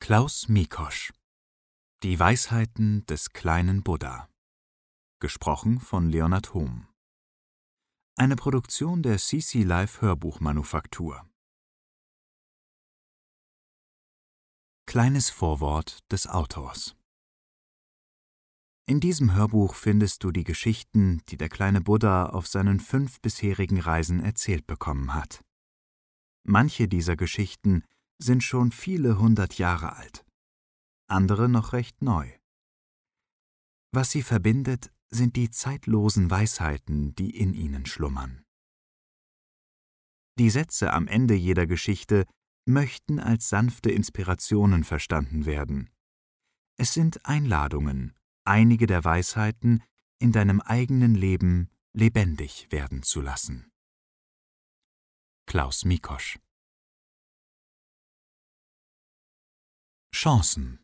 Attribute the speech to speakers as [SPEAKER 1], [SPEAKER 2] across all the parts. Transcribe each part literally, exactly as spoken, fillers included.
[SPEAKER 1] Klaus Mikosch. Die Weisheiten des kleinen Buddha. Gesprochen von Leonard Hohm. Eine Produktion der C C Live Hörbuchmanufaktur. Kleines Vorwort des Autors. In diesem Hörbuch findest du die Geschichten, die der kleine Buddha auf seinen fünf bisherigen Reisen erzählt bekommen hat. Manche dieser Geschichten sind schon viele hundert Jahre alt, andere noch recht neu. Was sie verbindet, sind die zeitlosen Weisheiten, die in ihnen schlummern. Die Sätze am Ende jeder Geschichte möchten als sanfte Inspirationen verstanden werden. Es sind Einladungen, einige der Weisheiten in deinem eigenen Leben lebendig werden zu lassen. Klaus Mikosch. Chancen.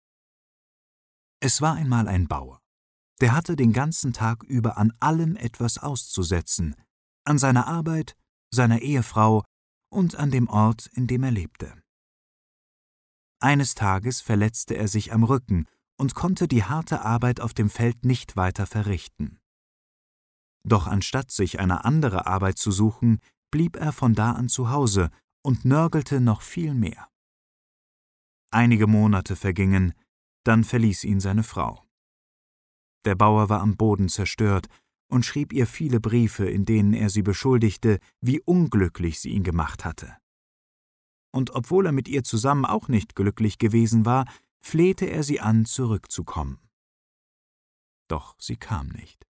[SPEAKER 1] Es war einmal ein Bauer, der hatte den ganzen Tag über an allem etwas auszusetzen, an seiner Arbeit, seiner Ehefrau und an dem Ort, in dem er lebte. Eines Tages verletzte er sich am Rücken und konnte die harte Arbeit auf dem Feld nicht weiter verrichten. Doch anstatt sich eine andere Arbeit zu suchen, blieb er von da an zu Hause und nörgelte noch viel mehr. Einige Monate vergingen, dann verließ ihn seine Frau. Der Bauer war am Boden zerstört und schrieb ihr viele Briefe, in denen er sie beschuldigte, wie unglücklich sie ihn gemacht hatte. Und obwohl er mit ihr zusammen auch nicht glücklich gewesen war, flehte er sie an, zurückzukommen. Doch sie kam nicht.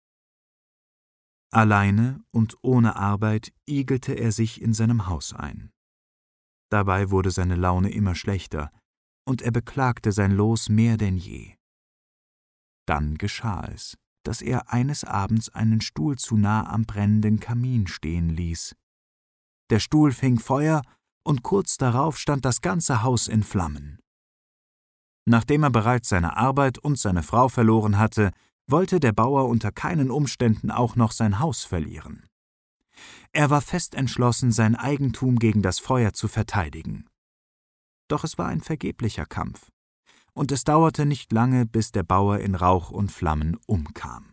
[SPEAKER 1] Alleine und ohne Arbeit igelte er sich in seinem Haus ein. Dabei wurde seine Laune immer schlechter, und er beklagte sein Los mehr denn je. Dann geschah es, dass er eines Abends einen Stuhl zu nah am brennenden Kamin stehen ließ. Der Stuhl fing Feuer, und kurz darauf stand das ganze Haus in Flammen. Nachdem er bereits seine Arbeit und seine Frau verloren hatte, wollte der Bauer unter keinen Umständen auch noch sein Haus verlieren. Er war fest entschlossen, sein Eigentum gegen das Feuer zu verteidigen. Doch es war ein vergeblicher Kampf, und es dauerte nicht lange, bis der Bauer in Rauch und Flammen umkam.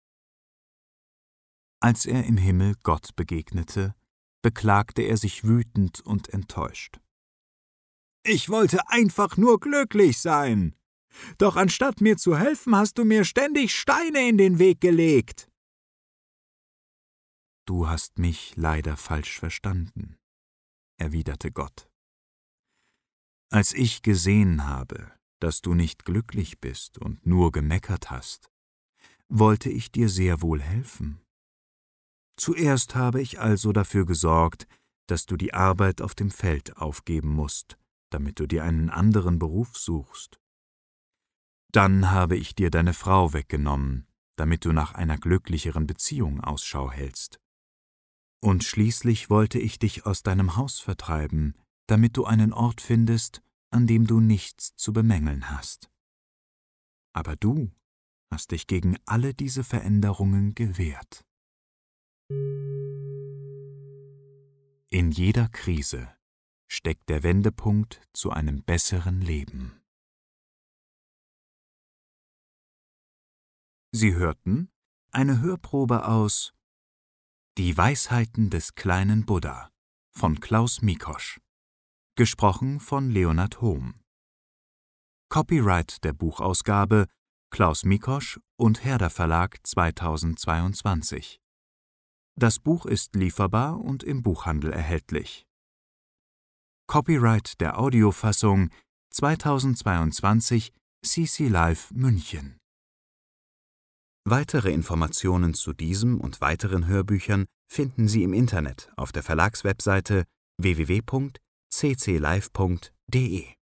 [SPEAKER 1] Als er im Himmel Gott begegnete, beklagte er sich wütend und enttäuscht. »Ich wollte einfach nur glücklich sein. Doch anstatt mir zu helfen, hast du mir ständig Steine in den Weg gelegt.« »Du hast mich leider falsch verstanden«, erwiderte Gott. »Als ich gesehen habe, dass du nicht glücklich bist und nur gemeckert hast, wollte ich dir sehr wohl helfen. Zuerst habe ich also dafür gesorgt, dass du die Arbeit auf dem Feld aufgeben musst, damit du dir einen anderen Beruf suchst. Dann habe ich dir deine Frau weggenommen, damit du nach einer glücklicheren Beziehung Ausschau hältst. Und schließlich wollte ich dich aus deinem Haus vertreiben, damit du einen Ort findest, an dem du nichts zu bemängeln hast. Aber du hast dich gegen alle diese Veränderungen gewehrt. In jeder Krise steckt der Wendepunkt zu einem besseren Leben. Sie hörten eine Hörprobe aus Die Weisheiten des kleinen Buddha von Klaus Mikosch. Gesprochen von Leonard Hohm. Copyright der Buchausgabe Klaus Mikosch und Herder Verlag zweitausendzweiundzwanzig. Das Buch ist lieferbar und im Buchhandel erhältlich. Copyright der Audiofassung zweitausendzweiundzwanzig C C Live München. Weitere Informationen zu diesem und weiteren Hörbüchern finden Sie im Internet auf der Verlagswebseite w w w punkt c c live punkt d e.